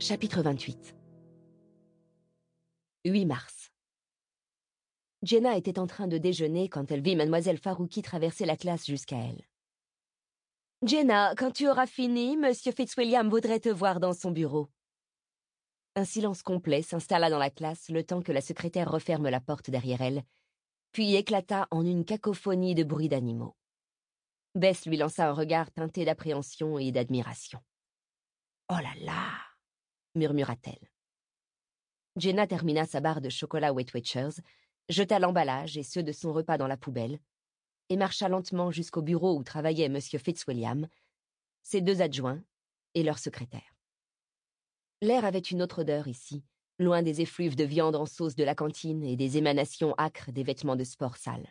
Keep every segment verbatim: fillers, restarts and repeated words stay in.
Chapitre vingt-huit. huit mars. Jenna était en train de déjeuner quand elle vit mademoiselle Farouki traverser la classe jusqu'à elle. « Jenna, quand tu auras fini, monsieur Fitzwilliam voudrait te voir dans son bureau. » Un silence complet s'installa dans la classe le temps que la secrétaire referme la porte derrière elle, puis éclata en une cacophonie de bruits d'animaux. Bess lui lança un regard teinté d'appréhension et d'admiration. « Oh là là !» murmura-t-elle. Jenna termina sa barre de chocolat Weight Watchers, jeta l'emballage et ceux de son repas dans la poubelle, et marcha lentement jusqu'au bureau où travaillait monsieur Fitzwilliam, ses deux adjoints et leur secrétaire. L'air avait une autre odeur ici, loin des effluves de viande en sauce de la cantine et des émanations âcres des vêtements de sport sales.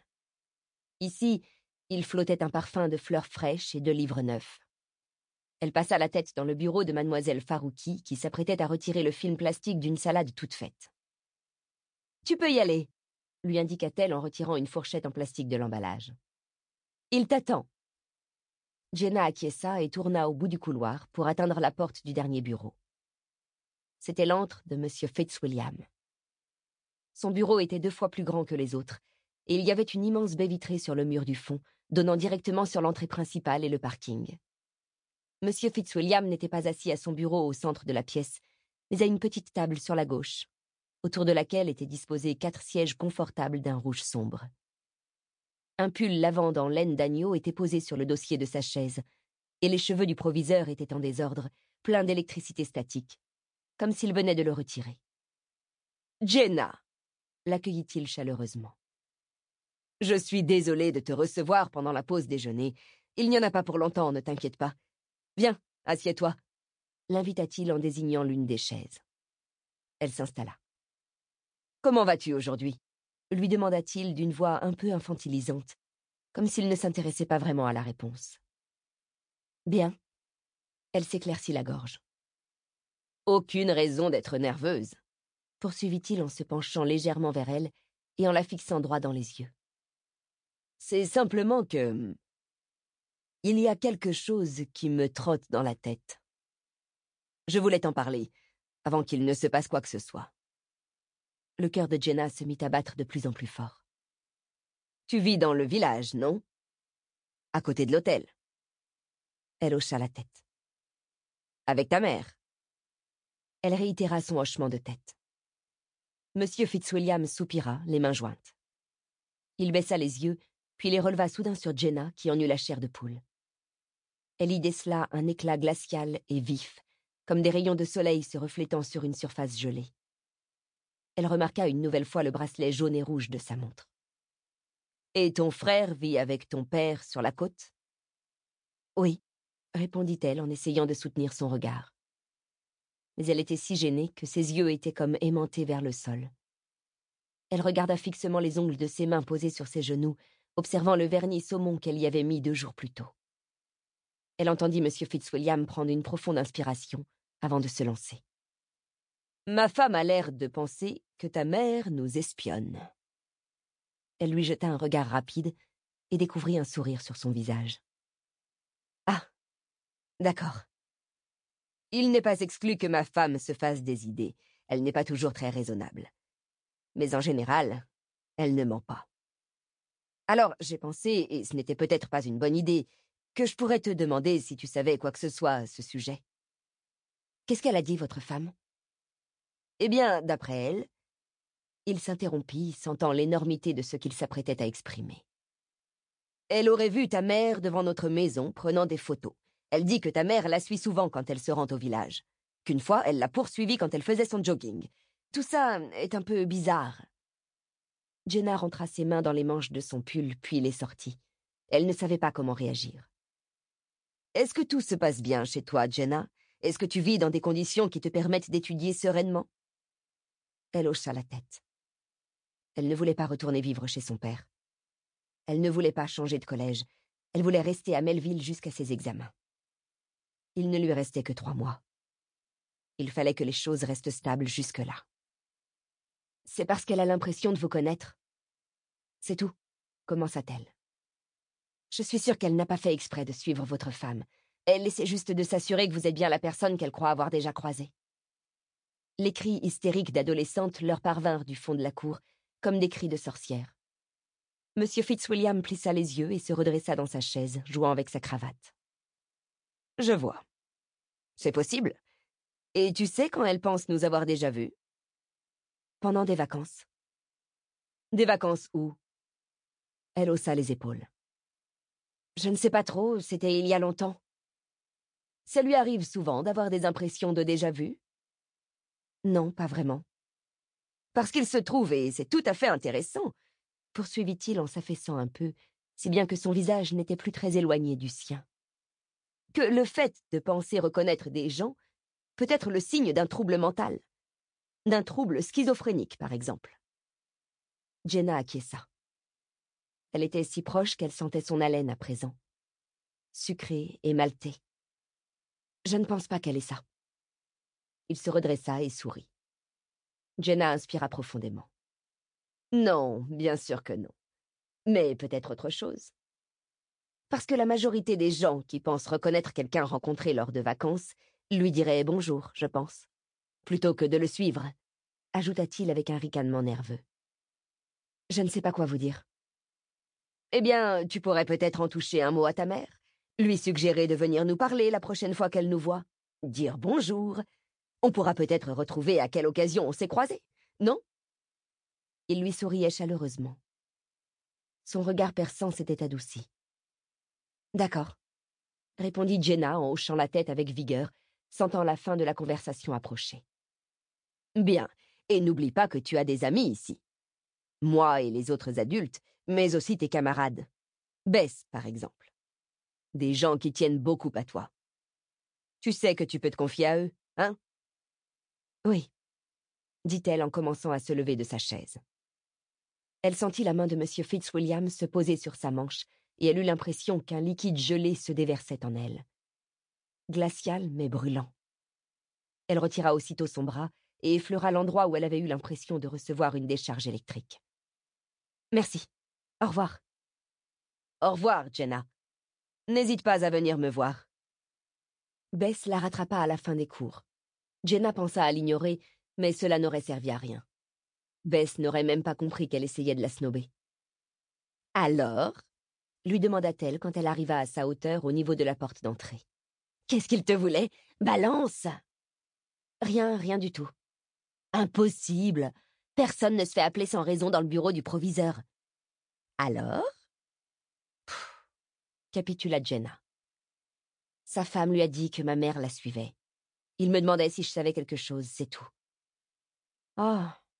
Ici, il flottait un parfum de fleurs fraîches et de livres neufs. Elle passa la tête dans le bureau de mademoiselle Farouki, qui s'apprêtait à retirer le film plastique d'une salade toute faite. « Tu peux y aller », lui indiqua-t-elle en retirant une fourchette en plastique de l'emballage. « Il t'attend. » Jenna acquiesça et tourna au bout du couloir pour atteindre la porte du dernier bureau. C'était l'antre de monsieur Fitzwilliam. Son bureau était deux fois plus grand que les autres, et il y avait une immense baie vitrée sur le mur du fond, donnant directement sur l'entrée principale et le parking. Monsieur Fitzwilliam n'était pas assis à son bureau au centre de la pièce, mais à une petite table sur la gauche, autour de laquelle étaient disposés quatre sièges confortables d'un rouge sombre. Un pull lavande en laine d'agneau était posé sur le dossier de sa chaise, et les cheveux du proviseur étaient en désordre, pleins d'électricité statique, comme s'il venait de le retirer. « Jenna !» l'accueillit-il chaleureusement. « Je suis désolé de te recevoir pendant la pause déjeuner. Il n'y en a pas pour longtemps, ne t'inquiète pas. Viens, assieds-toi, » l'invita-t-il en désignant l'une des chaises. Elle s'installa. « Comment vas-tu aujourd'hui ?» lui demanda-t-il d'une voix un peu infantilisante, comme s'il ne s'intéressait pas vraiment à la réponse. « Bien. » Elle s'éclaircit la gorge. « Aucune raison d'être nerveuse, » poursuivit-il en se penchant légèrement vers elle et en la fixant droit dans les yeux. « C'est simplement que... il y a quelque chose qui me trotte dans la tête. Je voulais t'en parler, avant qu'il ne se passe quoi que ce soit. » Le cœur de Jenna se mit à battre de plus en plus fort. « Tu vis dans le village, non? À côté de l'hôtel. » Elle hocha la tête. « Avec ta mère. » Elle réitéra son hochement de tête. Monsieur Fitzwilliam soupira, les mains jointes. Il baissa les yeux, puis les releva soudain sur Jenna, qui en eut la chair de poule. Elle y décela un éclat glacial et vif, comme des rayons de soleil se reflétant sur une surface gelée. Elle remarqua une nouvelle fois le bracelet jaune et rouge de sa montre. « Et ton frère vit avec ton père sur la côte? »« Oui, » répondit-elle en essayant de soutenir son regard. Mais elle était si gênée que ses yeux étaient comme aimantés vers le sol. Elle regarda fixement les ongles de ses mains posés sur ses genoux, observant le vernis saumon qu'elle y avait mis deux jours plus tôt. Elle entendit monsieur Fitzwilliam prendre une profonde inspiration avant de se lancer. « Ma femme a l'air de penser que ta mère nous espionne. » Elle lui jeta un regard rapide et découvrit un sourire sur son visage. « Ah, d'accord. Il n'est pas exclu que ma femme se fasse des idées. Elle n'est pas toujours très raisonnable. Mais en général, elle ne ment pas. Alors, j'ai pensé, et ce n'était peut-être pas une bonne idée, que je pourrais te demander si tu savais quoi que ce soit à ce sujet. »« Qu'est-ce qu'elle a dit, votre femme ?»« Eh bien, d'après elle... » Il s'interrompit, sentant l'énormité de ce qu'il s'apprêtait à exprimer. « Elle aurait vu ta mère devant notre maison prenant des photos. Elle dit que ta mère la suit souvent quand elle se rend au village. Qu'une fois, elle l'a poursuivie quand elle faisait son jogging. Tout ça est un peu bizarre. » Jenna rentra ses mains dans les manches de son pull, puis les sortit. Elle ne savait pas comment réagir. « Est-ce que tout se passe bien chez toi, Jenna? Est-ce que tu vis dans des conditions qui te permettent d'étudier sereinement ?» Elle hocha la tête. Elle ne voulait pas retourner vivre chez son père. Elle ne voulait pas changer de collège. Elle voulait rester à Melville jusqu'à ses examens. Il ne lui restait que trois mois. Il fallait que les choses restent stables jusque-là. « C'est parce qu'elle a l'impression de vous connaître. C'est tout, » commença-t-elle. « Je suis sûre qu'elle n'a pas fait exprès de suivre votre femme. Elle essaie juste de s'assurer que vous êtes bien la personne qu'elle croit avoir déjà croisée. » Les cris hystériques d'adolescentes leur parvinrent du fond de la cour, comme des cris de sorcières. Monsieur Fitzwilliam plissa les yeux et se redressa dans sa chaise, jouant avec sa cravate. « Je vois. C'est possible. Et tu sais quand elle pense nous avoir déjà vus? » « Pendant des vacances. »« Des vacances où ?» Elle haussa les épaules. « Je ne sais pas trop, c'était il y a longtemps. » « Ça lui arrive souvent d'avoir des impressions de déjà-vu? » ?»« Non, pas vraiment. »« Parce qu'il se trouve, et c'est tout à fait intéressant, » poursuivit-il en s'affaissant un peu, si bien que son visage n'était plus très éloigné du sien, « que le fait de penser reconnaître des gens peut être le signe d'un trouble mental, d'un trouble schizophrénique, par exemple. » Jenna acquiesça. Elle était si proche qu'elle sentait son haleine à présent, sucrée et maltée. « Je ne pense pas qu'elle ait ça. » Il se redressa et sourit. Jenna inspira profondément. « Non, bien sûr que non. Mais peut-être autre chose. Parce que la majorité des gens qui pensent reconnaître quelqu'un rencontré lors de vacances lui diraient bonjour, je pense, plutôt que de le suivre, » ajouta-t-il avec un ricanement nerveux. « Je ne sais pas quoi vous dire. »« Eh bien, tu pourrais peut-être en toucher un mot à ta mère, lui suggérer de venir nous parler la prochaine fois qu'elle nous voit, dire bonjour. On pourra peut-être retrouver à quelle occasion on s'est croisés, non ?» Il lui souriait chaleureusement. Son regard perçant s'était adouci. « D'accord, » répondit Jenna en hochant la tête avec vigueur, sentant la fin de la conversation approcher. « Bien, et n'oublie pas que tu as des amis ici. Moi et les autres adultes, mais aussi tes camarades. Bess, par exemple. Des gens qui tiennent beaucoup à toi. Tu sais que tu peux te confier à eux, hein? » « Oui, » dit-elle en commençant à se lever de sa chaise. Elle sentit la main de Monsieur Fitzwilliam se poser sur sa manche et elle eut l'impression qu'un liquide gelé se déversait en elle. Glacial, mais brûlant. Elle retira aussitôt son bras et effleura l'endroit où elle avait eu l'impression de recevoir une décharge électrique. « Merci. Au revoir. »« Au revoir, Jenna. N'hésite pas à venir me voir. » Bess la rattrapa à la fin des cours. Jenna pensa à l'ignorer, mais cela n'aurait servi à rien. Bess n'aurait même pas compris qu'elle essayait de la snober. « Alors ?» lui demanda-t-elle quand elle arriva à sa hauteur au niveau de la porte d'entrée. « Qu'est-ce qu'il te voulait? Balance !»« Rien, rien du tout. »« Impossible. Personne ne se fait appeler sans raison dans le bureau du proviseur. »« Alors ?» Pfff, capitula Jenna. Sa femme lui a dit que ma mère la suivait. Il me demandait si je savais quelque chose, c'est tout. « Oh !»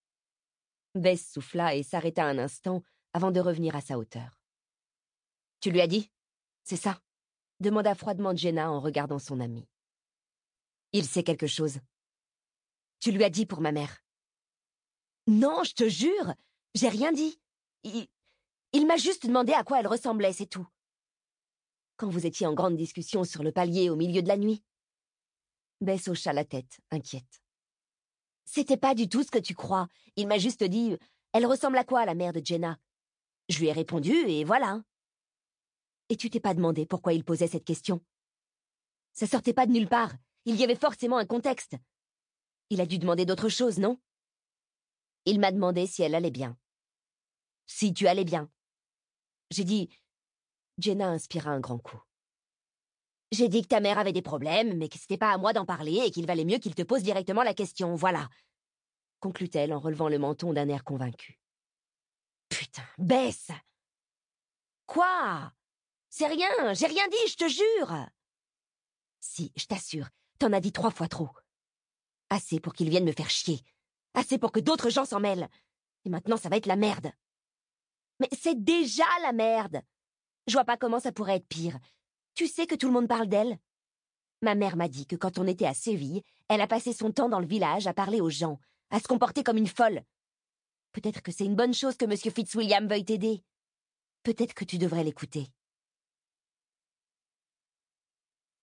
Bess souffla et s'arrêta un instant avant de revenir à sa hauteur. « Tu lui as dit? C'est ça ?» demanda froidement Jenna en regardant son amie. « Il sait quelque chose. Tu lui as dit pour ma mère. »« Non, je te jure, j'ai rien dit. Il, il m'a juste demandé à quoi elle ressemblait, c'est tout. » Quand vous étiez en grande discussion sur le palier au milieu de la nuit. Bess hocha la tête, inquiète. « C'était pas du tout ce que tu crois. Il m'a juste dit « Elle ressemble à quoi, la mère de Jenna ?» Je lui ai répondu, et voilà. Et tu t'es pas demandé pourquoi il posait cette question? Ça sortait pas de nulle part. Il y avait forcément un contexte. Il a dû demander d'autres choses, non? Il m'a demandé si elle allait bien. Si tu allais bien. J'ai dit... Jenna inspira un grand coup. J'ai dit que ta mère avait des problèmes, mais que c'était pas à moi d'en parler et qu'il valait mieux qu'il te pose directement la question, voilà. Conclut-elle en relevant le menton d'un air convaincu. Putain, Bess! Quoi? C'est rien, j'ai rien dit, je te jure! Si, je t'assure, t'en as dit trois fois trop. Assez pour qu'ils viennent me faire chier. Assez pour que d'autres gens s'en mêlent. Et maintenant, ça va être la merde. Mais c'est déjà la merde! Je vois pas comment ça pourrait être pire. Tu sais que tout le monde parle d'elle? Ma mère m'a dit que quand on était à Séville, elle a passé son temps dans le village à parler aux gens, à se comporter comme une folle. Peut-être que c'est une bonne chose que Monsieur Fitzwilliam veuille t'aider. Peut-être que tu devrais l'écouter.